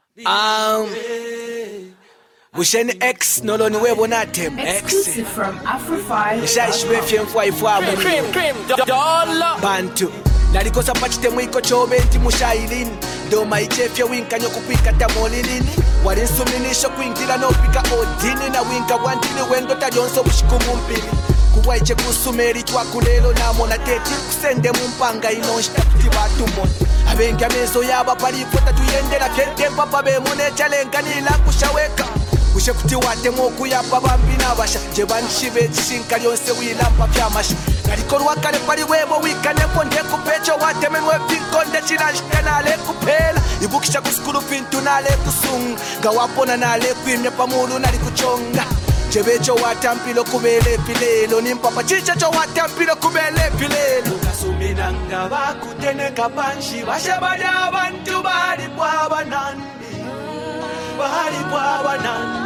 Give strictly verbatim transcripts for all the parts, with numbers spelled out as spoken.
Um, Busheni X noloni webo natem Exclusive from Afrofi. Nishashibefye mfwa Cream, cream, dollar bantu nalikosa pachite mwiko chobe nti mushayilini doma ichefye winka nyokupika tamolilini walinsuminisho kuingila nopika odini na winka wantini wendo talionso bushikumu mpili kuwa iche kusumeri twakulelo namona teti kusende mumpanga inonshita kuti batumona abengi amezo yaba palifota tuyendela kentempa babemone chalenganila kushaweka kushe kuti watemo okuyapa bambi n'abasha je banishibe ekishinka lyonse wilampa byamasha nalikolwa kale pali webo wikanepo ndekupecho watemenwe pinkonde kiranshite nale kupela ibukisha kusikulu pintu nale kusunga nga wapona nale kwimya pamulu nali kuchonga jebecho watampilo kubele pilelo nimpapa chicha cho watampilo kubele pilelo kasuminanga bakuteneka panshi bashabali abantu bali bwaba nandi bali bwaba nandi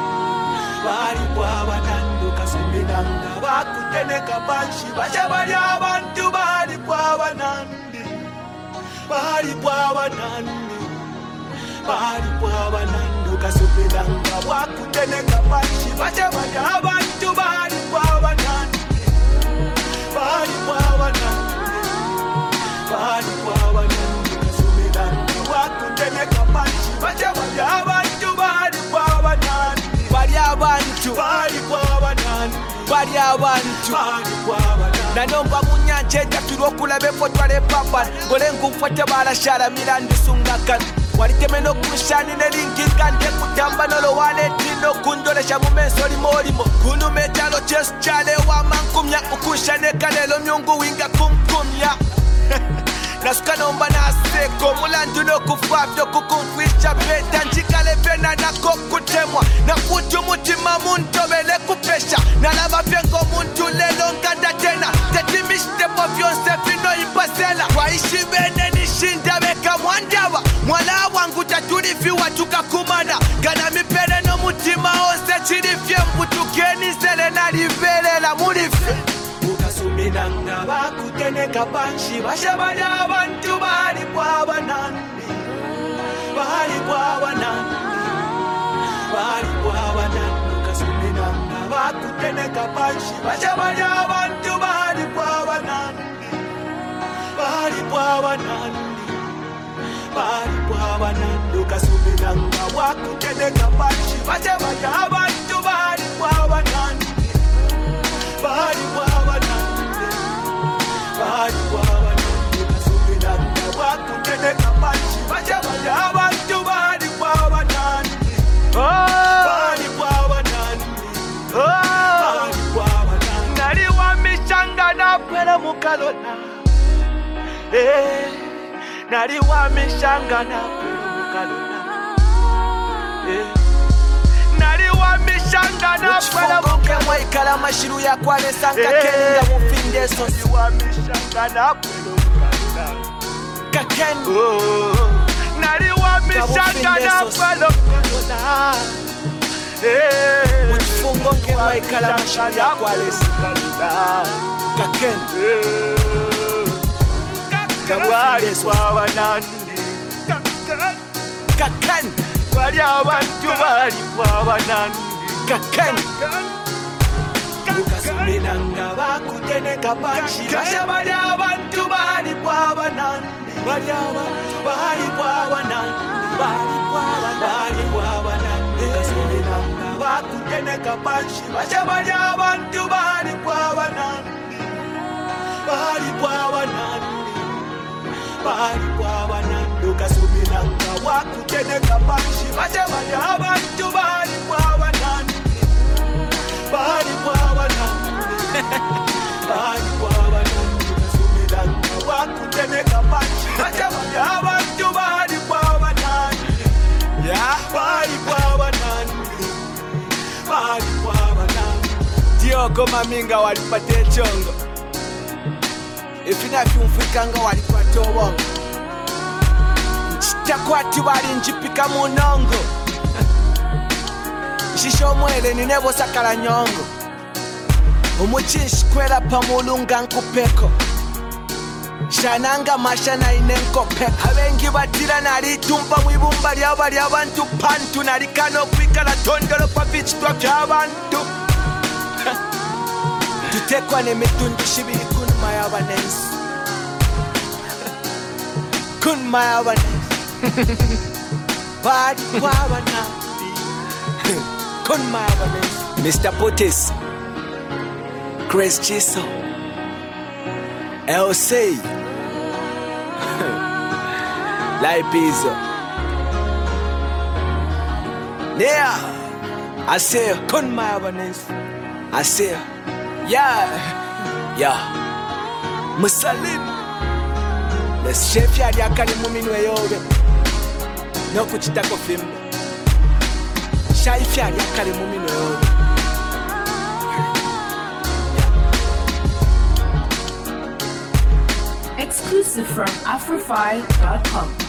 bali bwaba nandi kasuminanga bakuteneka panshi bashabali abantu bali bwaba nandi bali bwaba nandi bali bwaba nandi kasuminanga bakuteneka panshi bashabali abantu bali bwaba nandi bali bwaba nandi bali bwaba nandi kasuminanga bakuteneka panshi bashabali abantu bali bwaba nandi bali abantu bali bwaba nandi bali abantu bali bwaba nandi nanomba munyanja etakirwa okulabe fotwale papa ngolengu mfote barashara mirandi sungakana walitemeno kushani nelinginga nde kutamba nolo waletino kundolesha mumenso limolimo kunu metalo chesu chale wamankumya ukushane kalelo myungu winga kumkumya nasuka nomba naseko mulandu nokufafyo kukumfisha beta njikale pena nako kutemwa nakuti umutima muntobele kupesha nalaba pengo muntu lelo nganda tena tetimishitepo vyonse vino impasela waishi bene nishinda beka mwandaba mwala wangu tatuliviwa tukakumana gana mipele no mutima onse chilifye mputukeni sele nalivelela mulife ukasuminanga bakuteneka panshi bashabali abantu bali bwaba nandi bali bwaba nandi bali bwaba nandi ukasuminanga bakuteneka panshi bashabali abantu bali bwaba nandi bali bwaba nandi bali bwaba nandi ukasuminanga bakuteneka panshi bashabali abantu bali bwaba nandi bali bwaba nandi bali bwaba nandi ukasuminanga bakuteneka panshi bashabali abantu bali bwaba nandi bali bwaba nandi bali bwaba nandi nali wamishanga napela mukalona eh nali wamishanga napela mukalona eh nali wamishanga napela mukalona waikala mashiru ya kwale sanka kenga mufinde so nali wamishanga napela mukalona kaken nali wamishanga napela mukalona eh mufungo ke waikala mashiru ya kwale sanka kaken Bali bwaba nandi kakan bali abantu bali bwaba nandi kakan ukasuminanga bakuteneka panshi bashabali abantu bali bwaba nandi bali abantu bali bwaba nandi bali bwaba bali bwaba nandi ukasuminanga bakuteneka panshi bashabali abantu bali bwaba nandi bali bwaba nandi bali bwaba nandi ukasuminanga bakuteneka panshi bashabali abantu bali bwaba nandi bali bwaba nandi bali bwaba nandi ukasuminanga bakuteneka panshi bashabali abantu bali bwaba nandi bali bwaba nandi bali bwaba nandi Dioko maminga walipate chongo ifina fyumfikanga walipatobo nchitakwati wali njipika munongo shisho mwele ninebo sakala nyongo umuchishi kwela pamulunga nkupeko shananga mashana inenkope abengi batira nalitumpa mwibumba lyaba lyabantu pantu nalikano kwikala tondolo kwa bichitwa by'abantu tutekwa n'emitundu shibiri kunma y'abanensi kunma y'abanensi bari kw'abanambi kunma y'abanensi Mister Potis Chris Chiso L C Laipizo Yeah I say kun my abonnees I say Yeah Yeah Musalim Let's chef ya yakani muminwe yobe No kuchitako film Shaif ya yakani muminwe yobe Exclusive from Afrofy dot com.